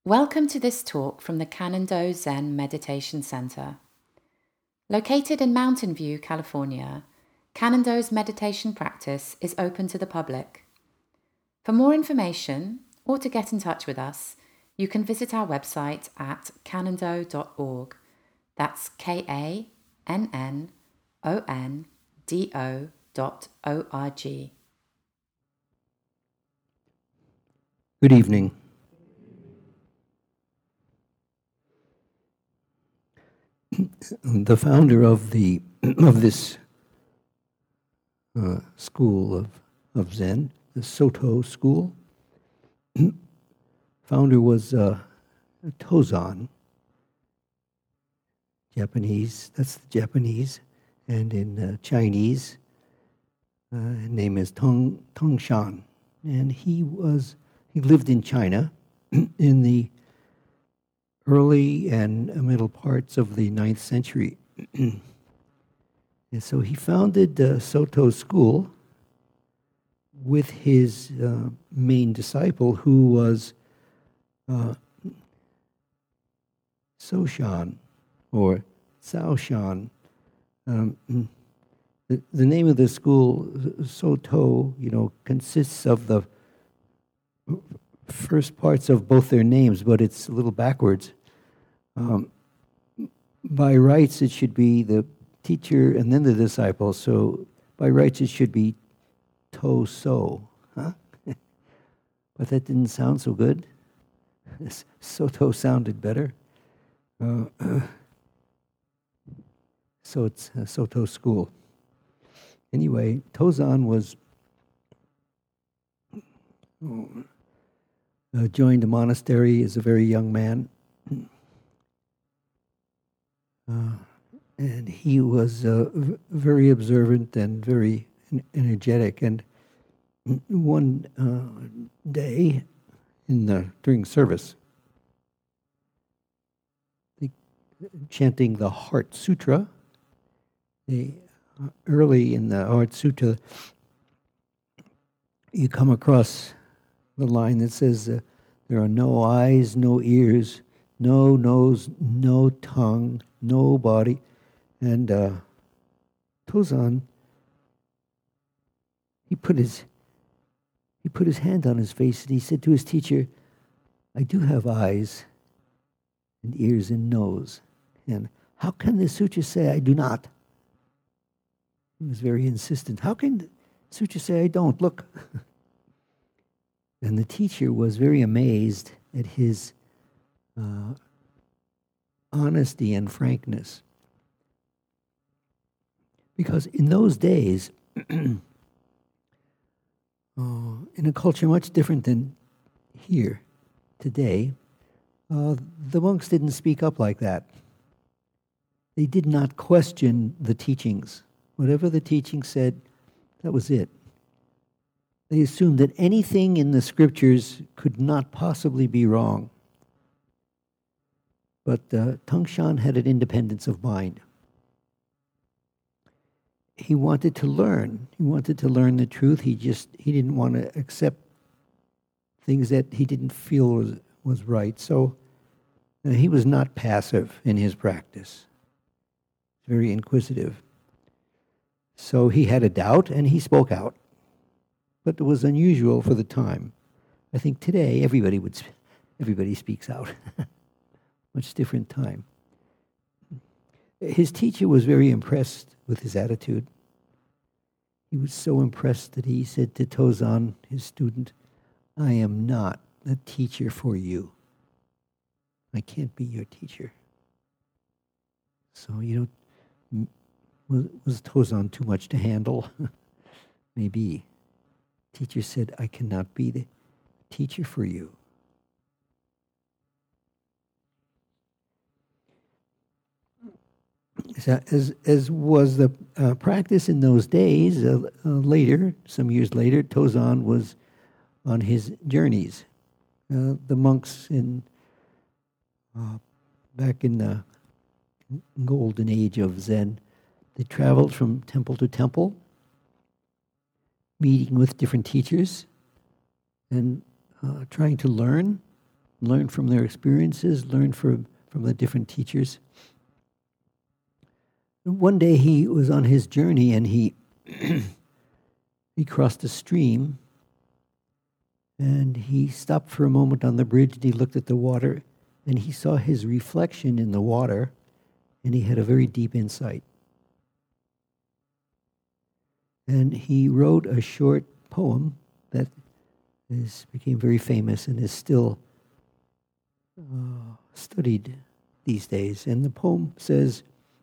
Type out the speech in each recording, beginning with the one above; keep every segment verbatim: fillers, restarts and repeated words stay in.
Welcome to this talk from the Kannon-do Zen Meditation Center. Located in Mountain View, California, Kannon-do's meditation practice is open to the public. For more information or to get in touch with us, you can visit our website at kannon-do dot org. That's K A N N O N D O dot O R G. Good evening. The founder of the of this uh, school of, of Zen, the Soto school, founder was uh, Tozan, Japanese, that's the Japanese, and in uh, Chinese, uh, his name is Tong Tongshan, and he was he lived in China in the early and middle parts of the ninth century. And so he founded the Soto school with his uh, main disciple, who was uh, Soshan, or Saoshan. Um, the, the name of the school, Soto, you know, consists of the first parts of both their names, but it's a little backwards. Um, by rights, it should be the teacher and then the disciple. So by rights, it should be To-so, huh? But that didn't sound so good. Soto sounded better. Uh, uh, so it's a Soto school. Anyway, Tozan was oh, uh, joined a monastery as a very young man. Uh, and he was uh, v- very observant and very en- energetic. And one uh, day, in the during service, the, chanting the Heart Sutra, the uh, early in the Heart Sutra, you come across the line that says, uh, "There are no eyes, no ears, no nose, no tongue, no body." And uh, Tozan, he put his he put his hand on his face and he said to his teacher, "I do have eyes and ears and nose. And how can the sutra say I do not?" He was very insistent. "How can the sutra say I don't? Look." And the teacher was very amazed at his uh, honesty and frankness. Because in those days, uh, in a culture much different than here today, uh, the monks didn't speak up like that. They did not question the teachings. Whatever the teaching said, that was it. They assumed that anything in the scriptures could not possibly be wrong. But uh, Tongshan had an independence of mind. He wanted to learn. He wanted to learn the truth. He just, he didn't want to accept things that he didn't feel was, was right. So uh, he was not passive in his practice. Very inquisitive. So he had a doubt and he spoke out. But it was unusual for the time. I think today everybody would, sp- everybody speaks out. Much different time. His teacher was very impressed with his attitude. He was so impressed that he said to Tozan, his student, "I am not a teacher for you. I can't be your teacher." So, you know, was, was Tozan too much to handle? Maybe. Teacher said, "I cannot be the teacher for you." As, as was the uh, practice in those days, uh, uh, later, some years later, Tozan was on his journeys. Uh, the monks in uh, back in the golden age of Zen, they traveled from temple to temple, meeting with different teachers and uh, trying to learn learn from their experiences, learn from, from the different teachers. One day he was on his journey and he he crossed a stream and he stopped for a moment on the bridge and he looked at the water and he saw his reflection in the water and he had a very deep insight. And he wrote a short poem that is became very famous and is still uh, studied these days. And the poem says,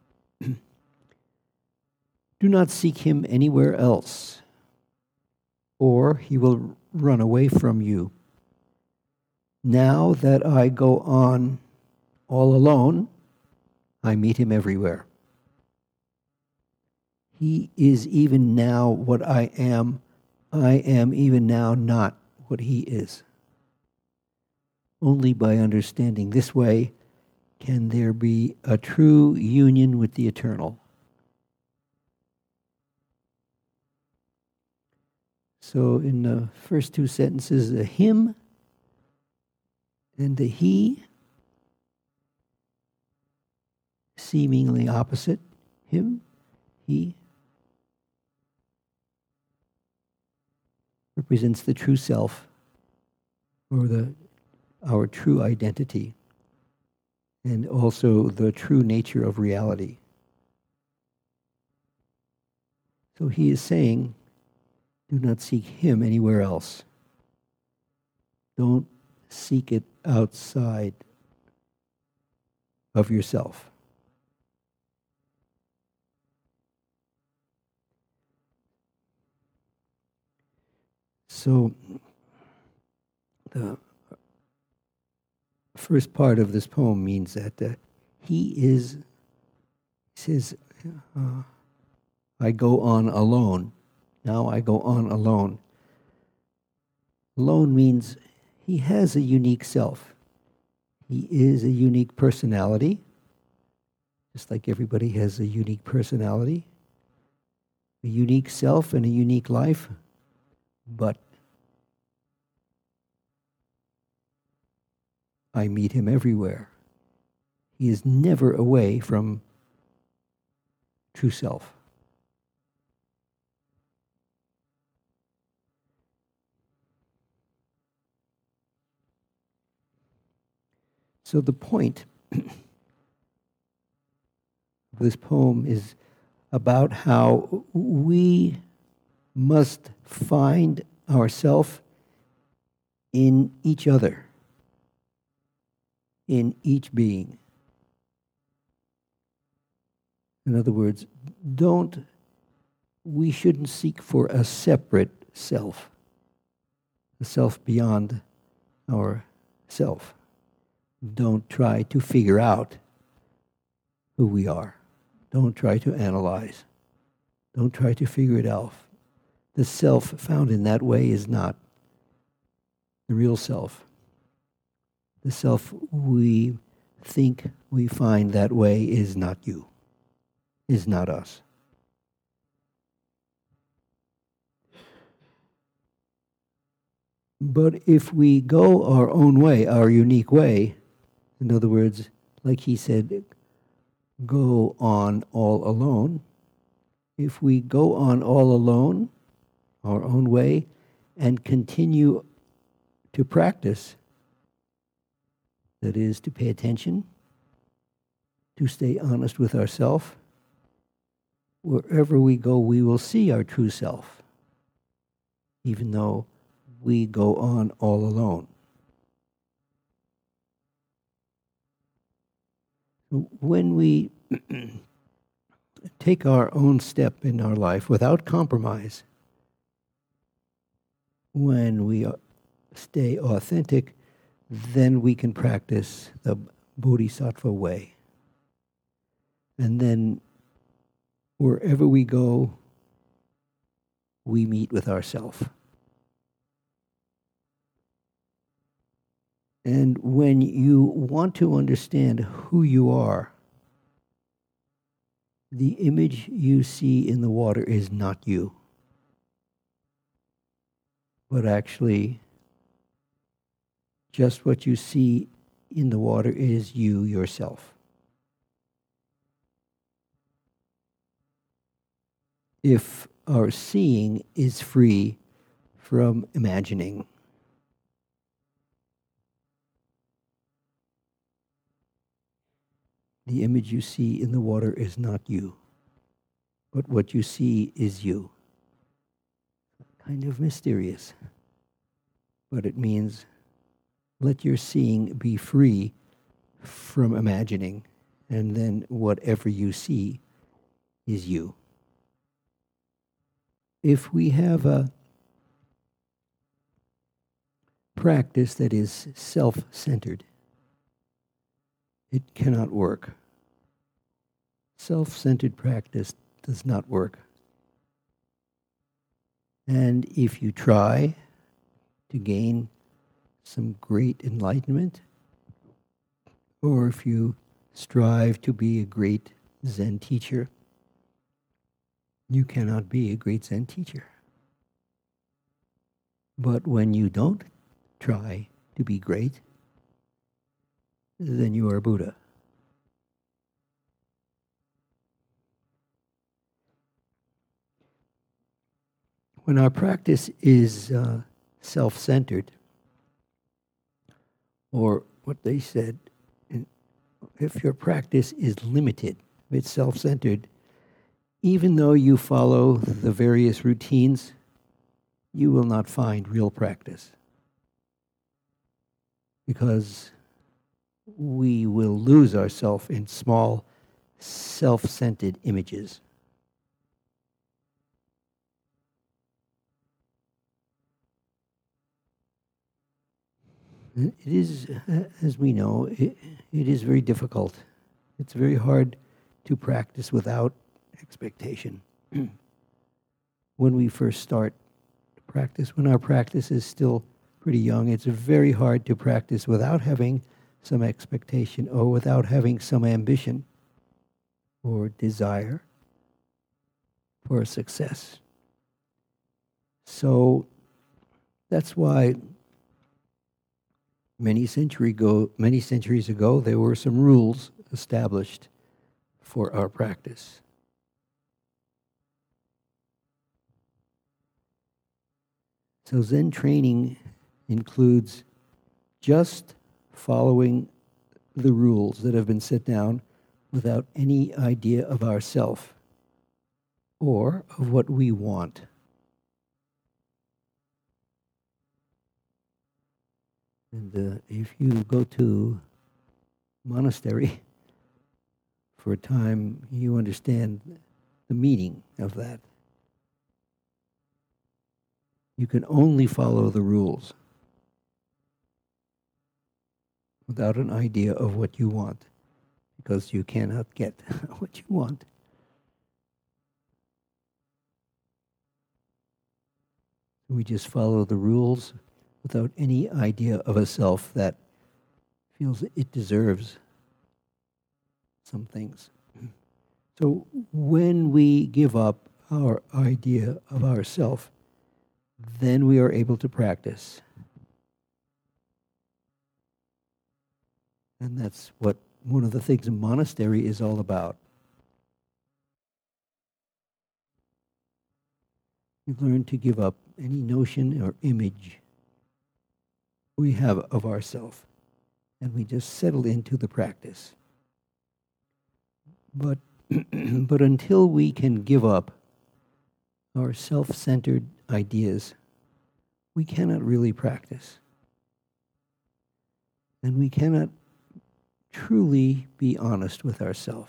"Do not seek him anywhere else, or he will run away from you. Now that I go on all alone, I meet him everywhere. He is even now what I am. I am even now not what he is. Only by understanding this way can there be a true union with the eternal." So in the first two sentences, the him and the he, seemingly opposite. Him, he, represents the true self, or the our true identity, and also the true nature of reality. So he is saying, do not seek him anywhere else. Don't seek it outside of yourself. So the first part of this poem means that uh, he is, he says, uh, I go on alone. Now I go on alone. Alone means he has a unique self. He is a unique personality, just like everybody has a unique personality, a unique self and a unique life, but I meet him everywhere. He is never away from true self. So the point of this poem is about how we must find ourselves in each other, in each being. In other words, don't, we shouldn't seek for a separate self, a self beyond our self. Don't try to figure out who we are. Don't try to analyze. Don't try to figure it out. The self found in that way is not the real self. The self we think we find that way is not you, is not us. But if we go our own way, our unique way, in other words, like he said, go on all alone. If we go on all alone, our own way, and continue to practice, that is, to pay attention, to stay honest with ourselves, wherever we go, we will see our true self, even though we go on all alone. When we take our own step in our life without compromise, when we stay authentic, then we can practice the Bodhisattva way. And then wherever we go, we meet with ourself. And when you want to understand who you are, the image you see in the water is not you, but actually just what you see in the water is you yourself. If our seeing is free from imagining, the image you see in the water is not you, but what you see is you. Kind of mysterious, but it means let your seeing be free from imagining, and then whatever you see is you. If we have a practice that is self-centered, it cannot work. Self-centered practice does not work. And if you try to gain some great enlightenment, or if you strive to be a great Zen teacher, you cannot be a great Zen teacher. But when you don't try to be great, then you are Buddha. When our practice is uh, self-centered, or what they said, if your practice is limited, if it's self-centered, even though you follow the various routines, you will not find real practice. Because we will lose ourselves in small, self-centered images. It is, as we know, it, it is very difficult. It's very hard to practice without expectation. When we first start to practice, when our practice is still pretty young, it's very hard to practice without having some expectation or without having some ambition or desire for success. So that's why Many century ago, many centuries ago, there were some rules established for our practice. So Zen training includes just following the rules that have been set down without any idea of ourself or of what we want. And uh, if you go to monastery for a time, you understand the meaning of that. You can only follow the rules without an idea of what you want, because you cannot get what you want. We just follow the rules without any idea of a self that feels it deserves some things. So when we give up our idea of ourself, then we are able to practice. And that's what one of the things a monastery is all about. We learn to give up any notion or image we have of ourself, and we just settle into the practice. But, but until we can give up our self-centered ideas, we cannot really practice. And we cannot truly be honest with ourselves.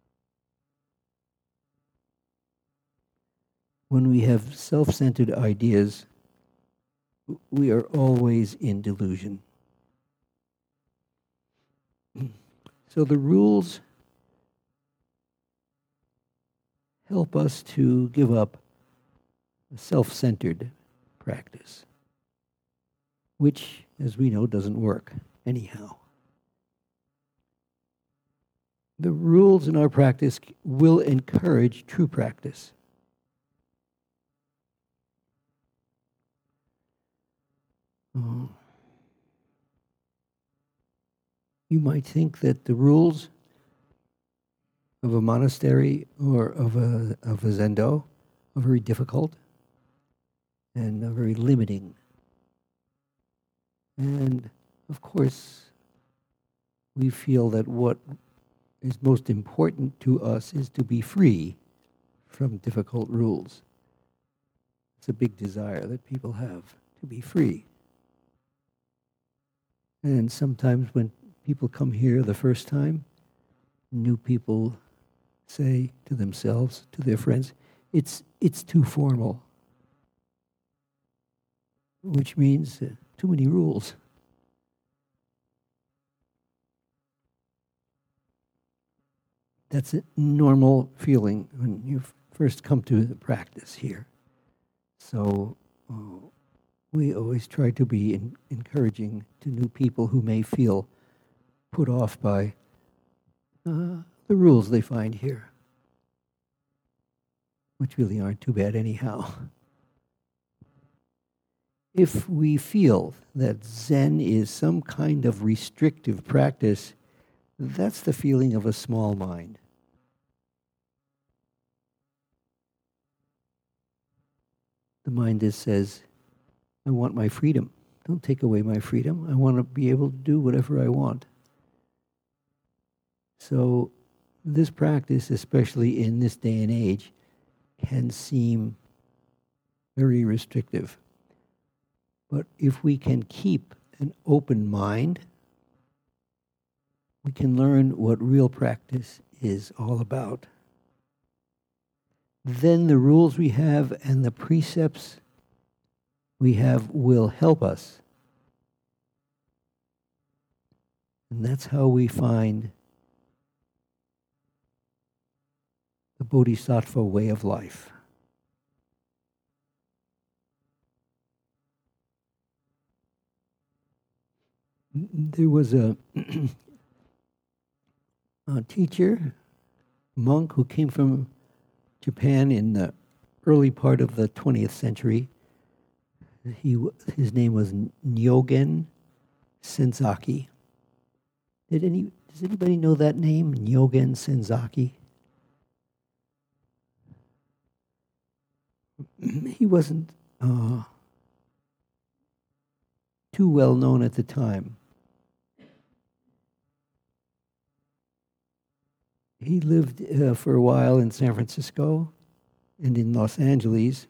When we have self-centered ideas, we are always in delusion. So the rules help us to give up a self-centered practice, which, as we know, doesn't work anyhow. The rules in our practice will encourage true practice. Oh. You might think that the rules of a monastery or of a, of a zendo are very difficult and are very limiting. And of course, we feel that what is most important to us is to be free from difficult rules. It's a big desire that people have, to be free. And sometimes when people come here the first time, new people say to themselves, to their friends, it's it's too formal, which means uh, too many rules. That's a normal feeling when you first come to the practice here. So uh, we always try to be in, encouraging to new people who may feel put off by uh, the rules they find here, which really aren't too bad anyhow. If we feel that Zen is some kind of restrictive practice, that's the feeling of a small mind. The mind that says, I want my freedom. Don't take away my freedom. I want to be able to do whatever I want. So this practice, especially in this day and age, can seem very restrictive. But if we can keep an open mind, we can learn what real practice is all about. Then the rules we have and the precepts we have will help us. And that's how we find the Bodhisattva way of life. There was a, a teacher, monk, who came from Japan in the early part of the twentieth century. He, his name was Nyogen Senzaki. Did any, does anybody know that name, Nyogen Senzaki? He wasn't uh, too well known at the time. He lived uh, for a while in San Francisco and in Los Angeles.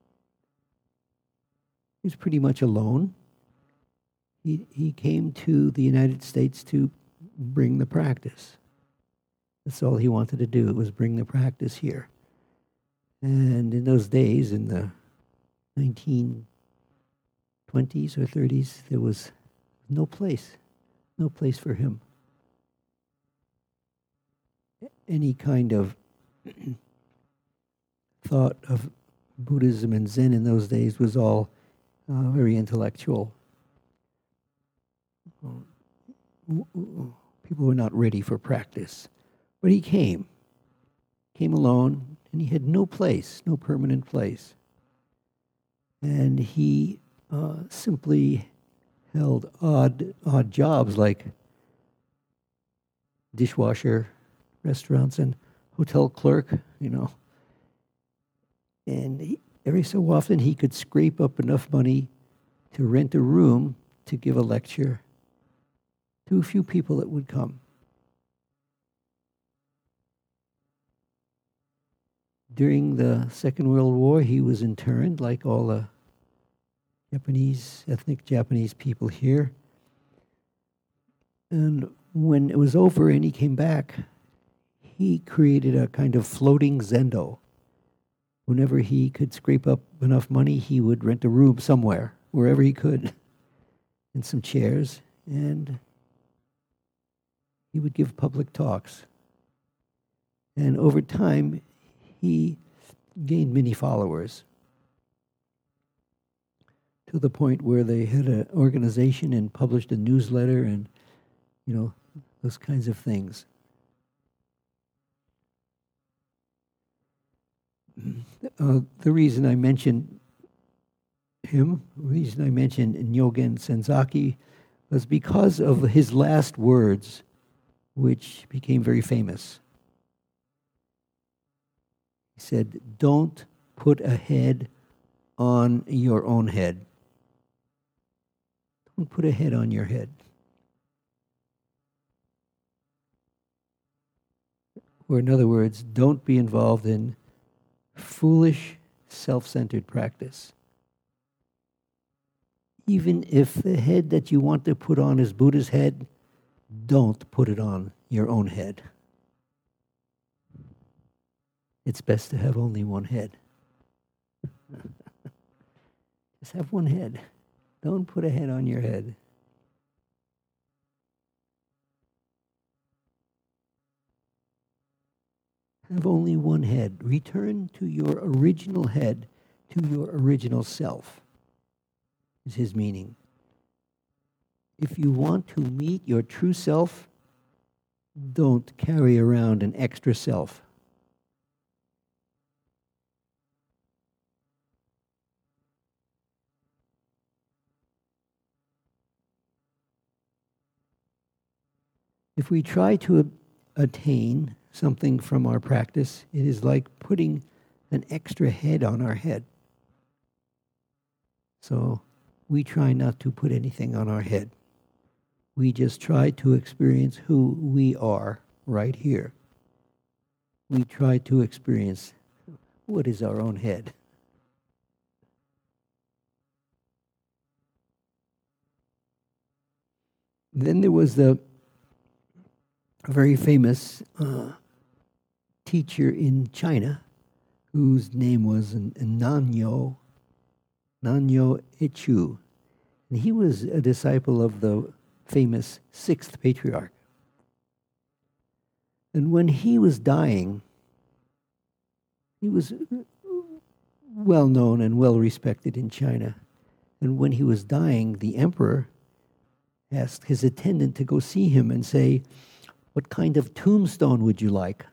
He was pretty much alone. He, he came to the United States to bring the practice. That's all he wanted to do, was bring the practice here. And in those days, in the nineteen twenties or thirties, there was no place, no place for him. Any kind of thought of Buddhism and Zen in those days was all uh, very intellectual. People were not ready for practice. But he came, came alone, and he had no place, no permanent place. And he uh, simply held odd, odd jobs like dishwasher, restaurants, and hotel clerk, you know. And he, every so often he could scrape up enough money to rent a room to give a lecture to a few people that would come. During the Second World War, he was interned like all the Japanese, ethnic Japanese people here. And when it was over and he came back, he created a kind of floating zendo. Whenever he could scrape up enough money, he would rent a room somewhere, wherever he could, and some chairs, and he would give public talks. And over time, he gained many followers, to the point where they had an organization and published a newsletter and, you know, those kinds of things. Uh, the reason I mentioned him, the reason I mentioned Nyogen Senzaki, was because of his last words, which became very famous. He said, "Don't put a head on your own head." Don't put a head on your head. Or in other words, don't be involved in foolish, self-centered practice. Even if the head that you want to put on is Buddha's head, don't put it on your own head. It's best to have only one head. Just have one head. Don't put a head on your head. Have only one head. Return to your original head, to your original self, is his meaning. If you want to meet your true self, don't carry around an extra self. If we try to ob- attain something from our practice, it is like putting an extra head on our head. So we try not to put anything on our head. We just try to experience who we are right here. We try to experience what is our own head. Then there was the very famous uh, teacher in China whose name was Nanyo, Nanyo Echu. And he was a disciple of the famous sixth patriarch. And when he was dying, he was well known and well respected in China. And when he was dying, the emperor asked his attendant to go see him and say, "What kind of tombstone would you like?"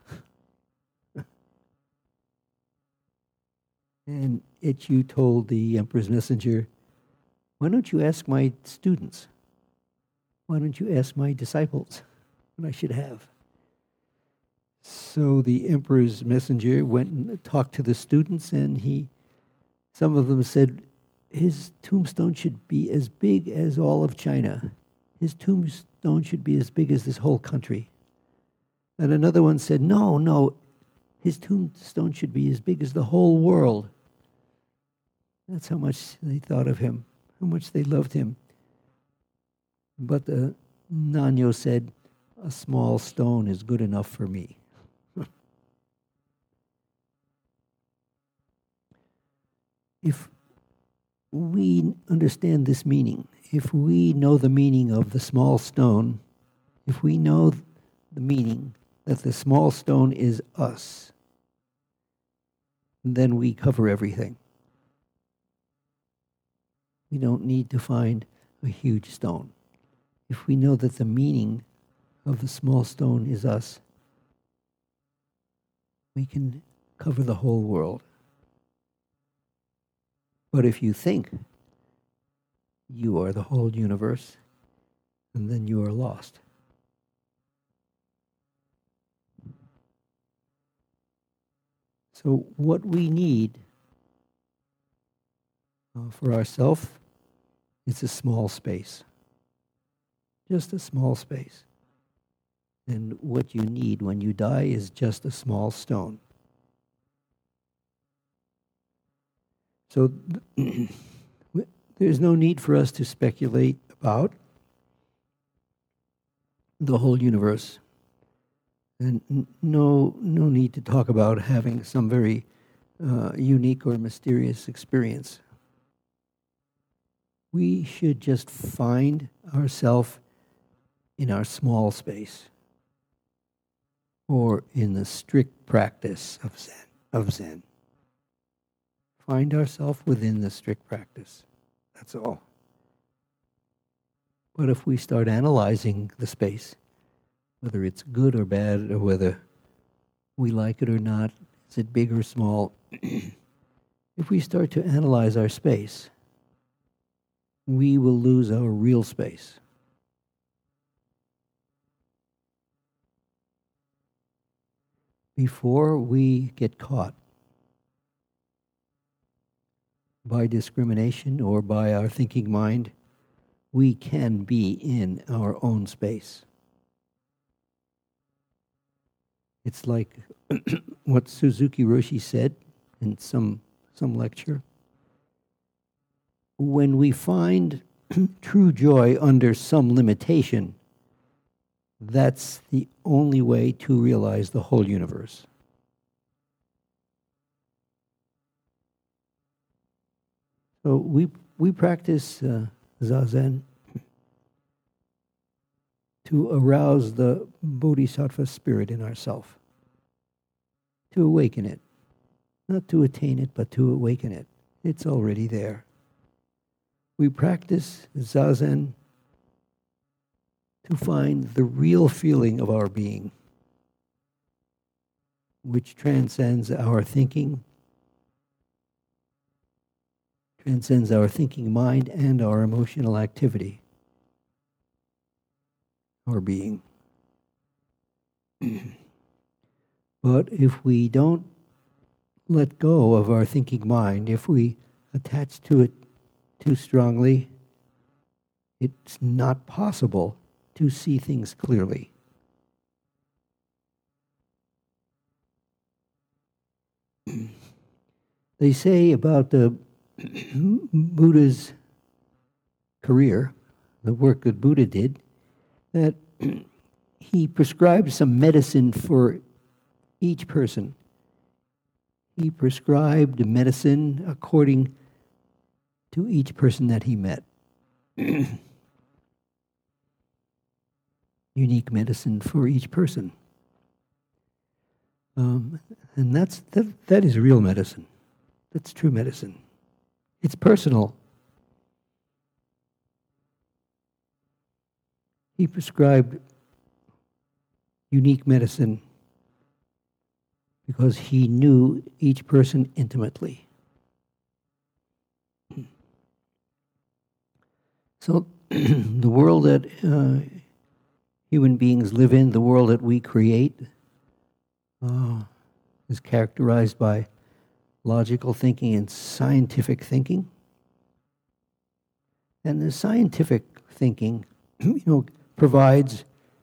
And Echu told the emperor's messenger, "Why don't you ask my students? Why don't you ask my disciples what I should have?" So the emperor's messenger went and talked to the students, and he, some of them said, his tombstone should be as big as all of China. His tombstone should be as big as this whole country. And another one said, no, no, his tombstone should be as big as the whole world. That's how much they thought of him, how much they loved him. But the Nanyo said, a small stone is good enough for me. If we understand this meaning, if we know the meaning of the small stone, if we know the meaning that the small stone is us, then we cover everything. We don't need to find a huge stone. If we know that the meaning of the small stone is us, we can cover the whole world. But if you think you are the whole universe, and then you are lost. So what we need uh, for ourselves is a small space. Just a small space. And what you need when you die is just a small stone. So there's no need for us to speculate about the whole universe. And no, no need to talk about having some very uh, unique or mysterious experience. We should just find ourselves in our small space, or in the strict practice of Zen. Of Zen. Find ourselves within the strict practice. That's all. But if we start analyzing the space, whether it's good or bad, or whether we like it or not, is it big or small, if we start to analyze our space, we will lose our real space. before we get caught by discrimination or by our thinking mind, we can be in our own space. It's like what Suzuki Roshi said in some, some lecture. When we find true joy under some limitation, that's the only way to realize the whole universe. So we we practice uh, Zazen to arouse the bodhisattva spirit in ourself, to awaken it, not to attain it, but to awaken it. It's already there. We practice Zazen to find the real feeling of our being, which transcends our thinking, transcends our thinking mind and our emotional activity, our being. But if we don't let go of our thinking mind, if we attach to it too strongly, it's not possible to see things clearly. They say about the Buddha's career, the work that Buddha did, that he prescribed some medicine for each person. He prescribed medicine according to each person that he met. Unique medicine for each person. Um, and that's that, that is real medicine. That's true medicine. It's personal. He prescribed unique medicine because he knew each person intimately. So the world that uh, human beings live in, the world that we create, uh, is characterized by logical thinking and scientific thinking. And the scientific thinking, you know, provides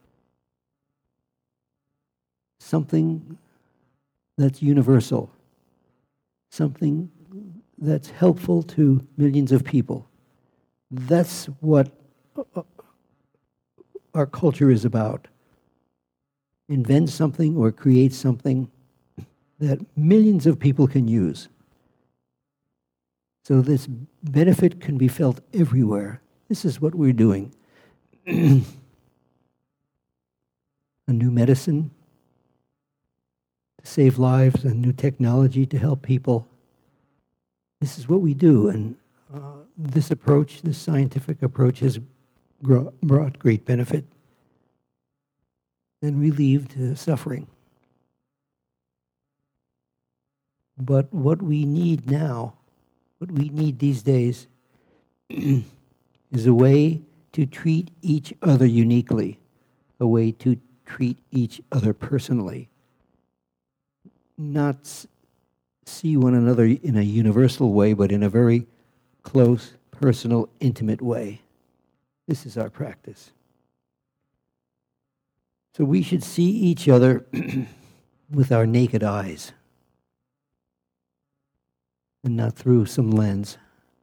something that's universal, something that's helpful to millions of people. That's what our culture is about. Invent something or create something that millions of people can use. So this benefit can be felt everywhere. This is what we're doing. A new medicine to save lives, a new technology to help people. This is what we do, and uh, this approach, this scientific approach, has gro- brought great benefit and relieved uh, suffering. But what we need now, what we need these days, is a way to treat each other uniquely, a way to treat each other personally, not s- see one another in a universal way, but in a very close, personal, intimate way. This is our practice. So we should see each other with our naked eyes and not through some lens.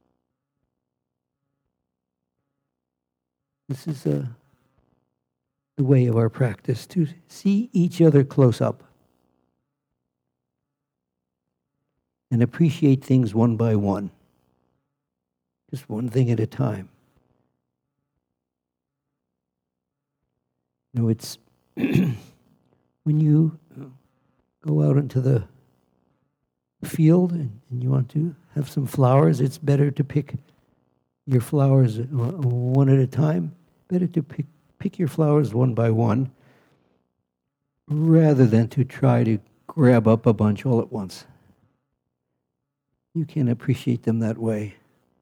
This is uh, the way of our practice, to see each other close up and appreciate things one by one, just one thing at a time. You know, it's when you go out into the field and, and you want to have some flowers, it's better to pick your flowers one at a time. Better to pick pick your flowers one by one rather than to try to grab up a bunch all at once. You can appreciate them that way.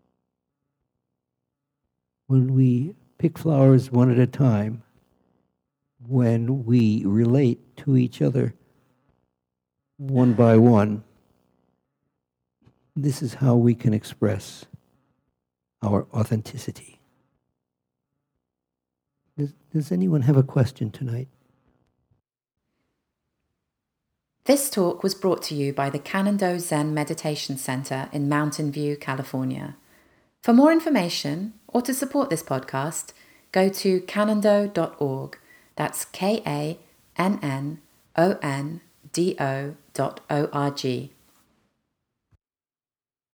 When we pick flowers one at a time, when we relate to each other one by one, this is how we can express our authenticity. Does, does anyone have a question tonight? This talk was brought to you by the Canando Zen Meditation Center in Mountain View, California. For more information or to support this podcast, go to canando dot org. That's K A N N O N D O dot O R G.